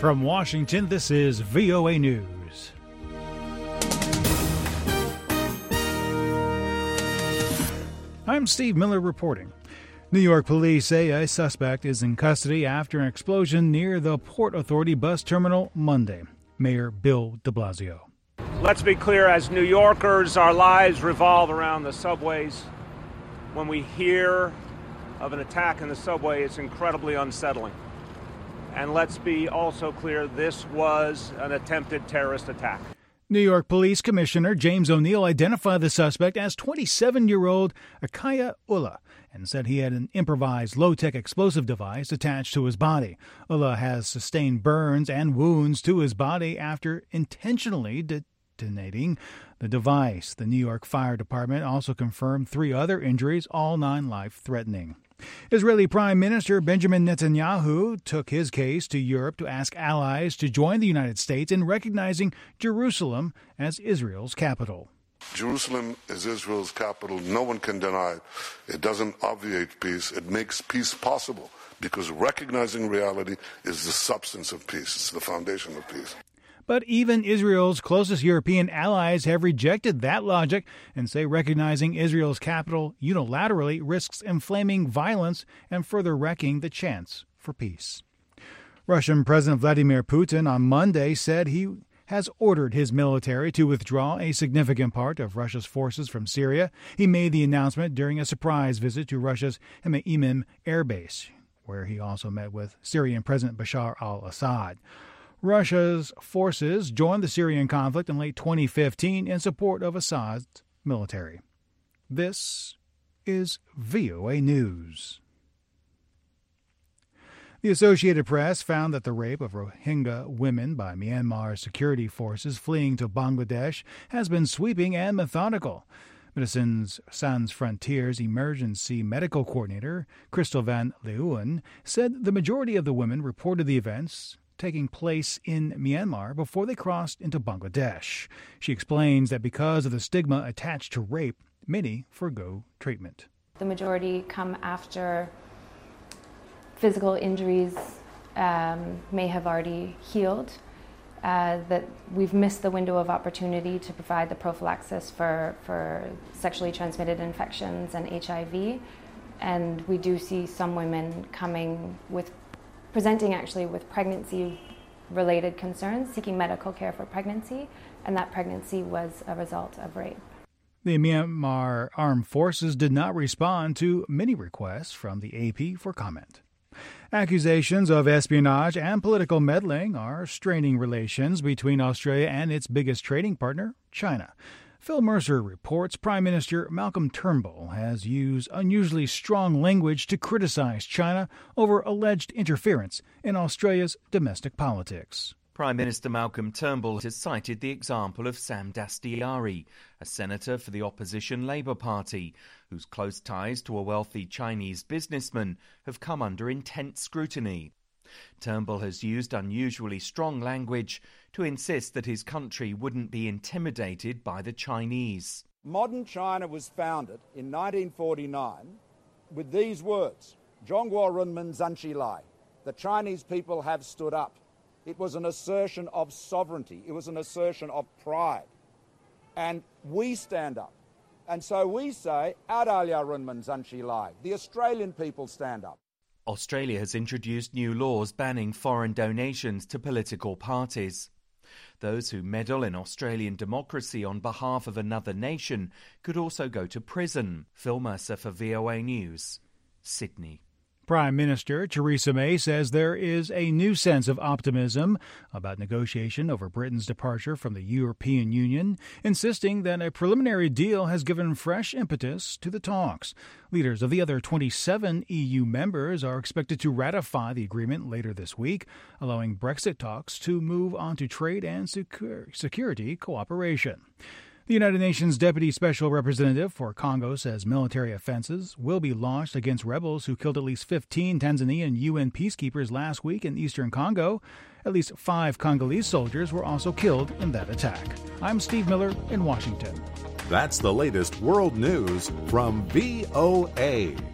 From Washington, this is VOA News. I'm Steve Miller reporting. New York police say a suspect is in custody after an explosion near the Port Authority bus terminal Monday. Mayor Bill de Blasio. Let's be clear, as New Yorkers, our lives revolve around the subways. When we hear of an attack in the subway, it's incredibly unsettling. And let's be also clear, this was an attempted terrorist attack. New York Police Commissioner James O'Neill identified the suspect as 27-year-old Akaya Ullah and said he had an improvised low-tech explosive device attached to his body. Ullah has sustained burns and wounds to his body after intentionally detonating the device. The New York Fire Department also confirmed 3 other injuries, all non-life-threatening. Israeli Prime Minister Benjamin Netanyahu took his case to Europe to ask allies to join the United States in recognizing Jerusalem as Israel's capital. Jerusalem is Israel's capital. No one can deny it. It doesn't obviate peace. It makes peace possible because recognizing reality is the substance of peace. It's the foundation of peace. But even Israel's closest European allies have rejected that logic and say recognizing Israel's capital unilaterally risks inflaming violence and further wrecking the chance for peace. Russian President Vladimir Putin on Monday said he has ordered his military to withdraw a significant part of Russia's forces from Syria. He made the announcement during a surprise visit to Russia's Hmeimim air base, where he also met with Syrian President Bashar al-Assad. Russia's forces joined the Syrian conflict in late 2015 in support of Assad's military. This is VOA News. The Associated Press found that the rape of Rohingya women by Myanmar security forces fleeing to Bangladesh has been sweeping and methodical. Medicines Sans Frontiers emergency medical coordinator Crystal Van Leeuwen said the majority of the women reported the events taking place in Myanmar before they crossed into Bangladesh. She explains that because of the stigma attached to rape, many forgo treatment. The majority come after physical injuries may have already healed, that we've missed the window of opportunity to provide the prophylaxis for sexually transmitted infections and HIV. And we do see some women presenting actually with pregnancy-related concerns, seeking medical care for pregnancy, and that pregnancy was a result of rape. The Myanmar Armed Forces did not respond to many requests from the AP for comment. Accusations of espionage and political meddling are straining relations between Australia and its biggest trading partner, China. Phil Mercer reports Prime Minister Malcolm Turnbull has used unusually strong language to criticize China over alleged interference in Australia's domestic politics. Prime Minister Malcolm Turnbull has cited the example of Sam Dastyari, a senator for the opposition Labour Party, whose close ties to a wealthy Chinese businessman have come under intense scrutiny. Turnbull has used unusually strong language to insist that his country wouldn't be intimidated by the Chinese. Modern China was founded in 1949 with these words, Zhongguo Runmen Zanqi Lai. The Chinese people have stood up. It was an assertion of sovereignty. It was an assertion of pride. And we stand up. And so we say, Adalia Runmen Zanqi Lai. The Australian people stand up. Australia has introduced new laws banning foreign donations to political parties. Those who meddle in Australian democracy on behalf of another nation could also go to prison. Phil Mercer for VOA News, Sydney. Prime Minister Theresa May says there is a new sense of optimism about negotiation over Britain's departure from the European Union, insisting that a preliminary deal has given fresh impetus to the talks. Leaders of the other 27 EU members are expected to ratify the agreement later this week, allowing Brexit talks to move on to trade and security cooperation. The United Nations Deputy Special Representative for Congo says military offenses will be launched against rebels who killed at least 15 Tanzanian UN peacekeepers last week in eastern Congo. At least 5 Congolese soldiers were also killed in that attack. I'm Steve Miller in Washington. That's the latest world news from VOA.